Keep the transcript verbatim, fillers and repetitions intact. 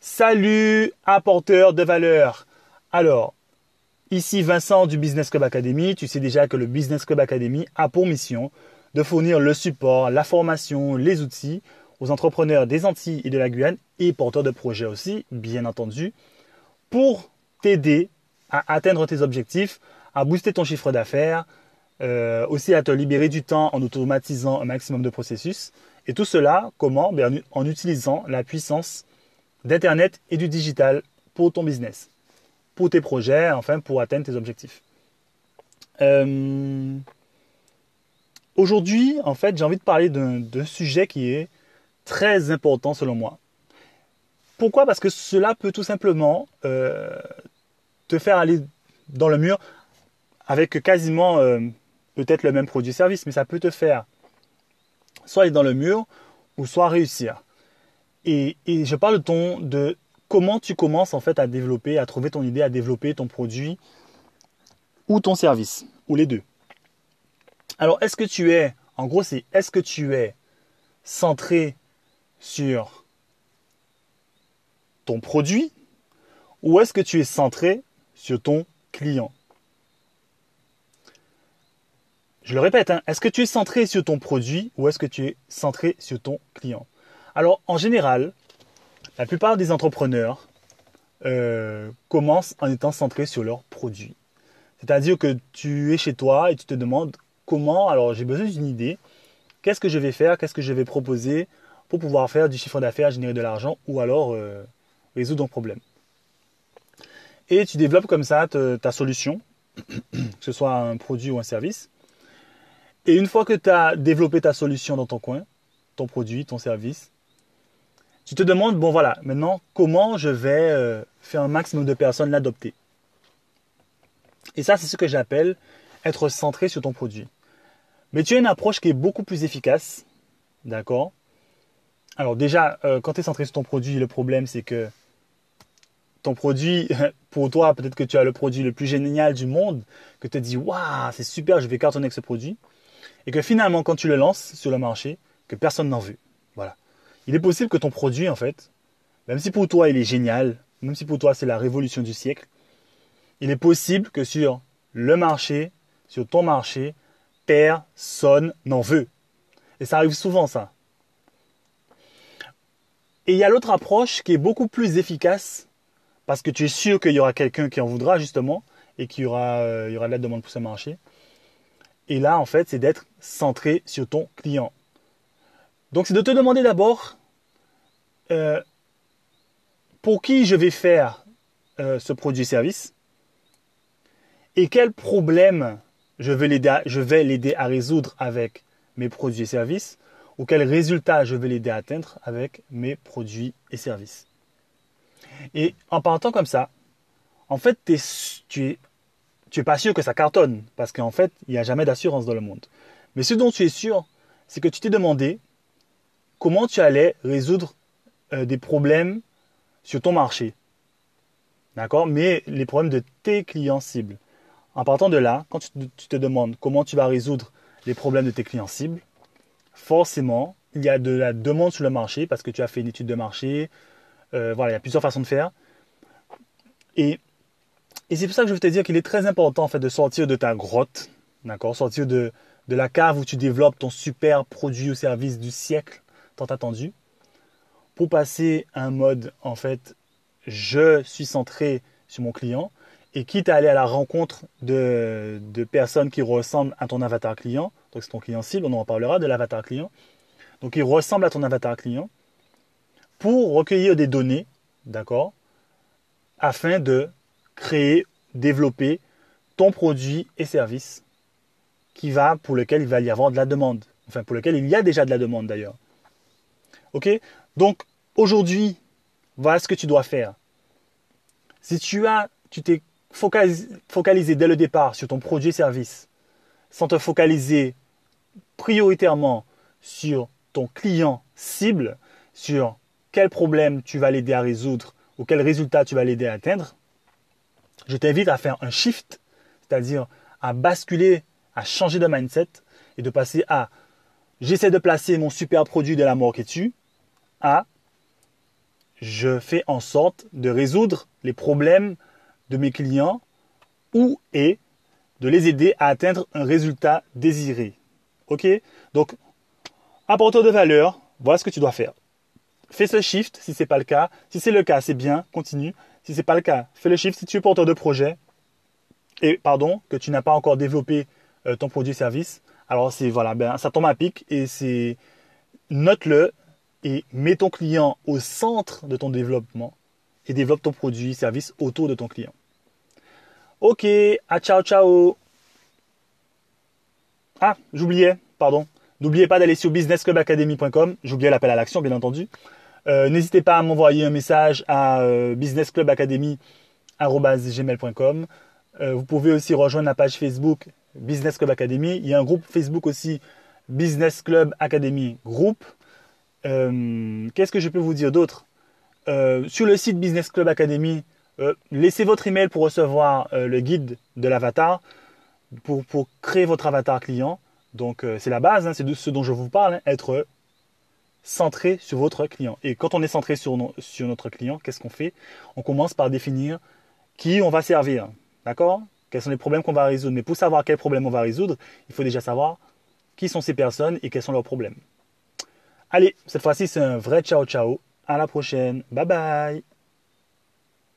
Salut, apporteur de valeur. Alors, ici Vincent du Business Club Academy. Tu sais déjà que le Business Club Academy a pour mission de fournir le support, la formation, les outils aux entrepreneurs des Antilles et de la Guyane et porteurs de projets aussi, bien entendu, pour t'aider à atteindre tes objectifs, à booster ton chiffre d'affaires, euh, aussi à te libérer du temps en automatisant un maximum de processus. Et tout cela, comment? Bien, en utilisant la puissance d'Internet et du digital pour ton business, pour tes projets, enfin pour atteindre tes objectifs. Euh, aujourd'hui, en fait, j'ai envie de parler d'un, d'un sujet qui est très important selon moi. Pourquoi? Parce que cela peut tout simplement euh, te faire aller dans le mur avec quasiment euh, peut-être le même produit-service, mais ça peut te faire soit aller dans le mur ou soit réussir. Et, et je parle de, ton, de comment tu commences en fait à développer, à trouver ton idée, à développer ton produit ou ton service, ou les deux. Alors, est-ce que tu es, en gros, c'est est-ce que tu es centré sur ton produit ou est-ce que tu es centré sur ton client? Je le répète, hein, est-ce que tu es centré sur ton produit ou est-ce que tu es centré sur ton client? Alors, en général, la plupart des entrepreneurs euh, commencent en étant centrés sur leur produit. C'est-à-dire que tu es chez toi et tu te demandes comment, alors j'ai besoin d'une idée, qu'est-ce que je vais faire, qu'est-ce que je vais proposer pour pouvoir faire du chiffre d'affaires, générer de l'argent ou alors euh, résoudre un problème. Et tu développes comme ça te, ta solution, que ce soit un produit ou un service. Et une fois que tu as développé ta solution dans ton coin, ton produit, ton service, tu te demandes, bon voilà, maintenant, comment je vais euh, faire un maximum de personnes l'adopter? Et ça, c'est ce que j'appelle être centré sur ton produit. Mais tu as une approche qui est beaucoup plus efficace, d'accord? Alors déjà, euh, quand tu es centré sur ton produit, le problème, c'est que ton produit, pour toi, peut-être que tu as le produit le plus génial du monde, que tu te dis, waouh, c'est super, je vais cartonner avec ce produit. Et que finalement, quand tu le lances sur le marché, que personne n'en veut. Voilà. Il est possible que ton produit, en fait, même si pour toi il est génial, même si pour toi c'est la révolution du siècle, il est possible que sur le marché, sur ton marché, personne n'en veut. Et ça arrive souvent, ça. Et il y a l'autre approche qui est beaucoup plus efficace parce que tu es sûr qu'il y aura quelqu'un qui en voudra, justement, et qu'il y aura, euh, il y aura de la demande pour ce marché. Et là, en fait, c'est d'être centré sur ton client. Donc, c'est de te demander d'abord euh, pour qui je vais faire euh, ce produit-service et quel problème je vais l'aider à, je vais l'aider à résoudre avec mes produits et services ou quel résultat je vais l'aider à atteindre avec mes produits et services. Et en partant comme ça, en fait, t'es, tu es tu n'es pas sûr que ça cartonne parce qu'en fait, il n'y a jamais d'assurance dans le monde. Mais ce dont tu es sûr, c'est que tu t'es demandé comment tu allais résoudre euh, des problèmes sur ton marché. D'accord? Mais les problèmes de tes clients cibles. En partant de là, quand tu te, tu te demandes comment tu vas résoudre les problèmes de tes clients cibles, forcément, il y a de la demande sur le marché parce que tu as fait une étude de marché. Euh, voilà, il y a plusieurs façons de faire. Et Et c'est pour ça que je veux te dire qu'il est très important en fait de sortir de ta grotte, d'accord, sortir de, de la cave où tu développes ton super produit ou service du siècle tant attendu, pour passer à un mode en fait, je suis centré sur mon client et quitte à aller à la rencontre de, de personnes qui ressemblent à ton avatar client, donc c'est ton client cible, on en reparlera de l'avatar client, donc il ressemble à ton avatar client, pour recueillir des données, d'accord, afin de créer, développer ton produit et service qui va, pour lequel il va y avoir de la demande. Enfin, pour lequel il y a déjà de la demande d'ailleurs. Ok? Donc, aujourd'hui, voilà ce que tu dois faire. Si tu as, tu t'es focalisé, focalisé dès le départ sur ton produit et service, sans te focaliser prioritairement sur ton client cible, sur quel problème tu vas l'aider à résoudre ou quel résultat tu vas l'aider à atteindre, je t'invite à faire un shift, c'est-à-dire à basculer, à changer de mindset et de passer à j'essaie de placer mon super produit de la mort qui tue à je fais en sorte de résoudre les problèmes de mes clients ou et de les aider à atteindre un résultat désiré. Ok? Donc, apporteur de valeur, voilà ce que tu dois faire. Fais ce shift si ce n'est pas le cas. Si c'est le cas, c'est bien, continue. Si ce n'est pas le cas, fais le shift si tu es porteur de projet et pardon, que tu n'as pas encore développé euh, ton produit-service. Alors, c'est voilà, ben, ça tombe à pic et c'est note-le et mets ton client au centre de ton développement et développe ton produit-service autour de ton client. Ok, à ciao ciao. Ah, j'oubliais, pardon. N'oubliez pas d'aller sur business club academy point com. J'oubliais l'appel à l'action, bien entendu. Euh, n'hésitez pas à m'envoyer un message à euh, business club academy arobase gmail point com. Euh, vous pouvez aussi rejoindre la page Facebook Business Club Academy. Il y a un groupe Facebook aussi, Business Club Academy Group. Euh, Qu'est-ce que je peux vous dire d'autre? euh, Sur le site Business Club Academy, euh, laissez votre email pour recevoir euh, le guide de l'avatar, pour, pour créer votre avatar client. Donc, euh, c'est la base, hein, c'est de ce dont je vous parle, hein, être centré sur votre client. Et quand on est centré sur, no- sur notre client, qu'est-ce qu'on fait? On commence par définir qui on va servir. D'accord? Quels sont les problèmes qu'on va résoudre? Mais pour savoir quels problèmes on va résoudre, il faut déjà savoir qui sont ces personnes et quels sont leurs problèmes. Allez, cette fois-ci, c'est un vrai ciao ciao. À la prochaine. Bye bye.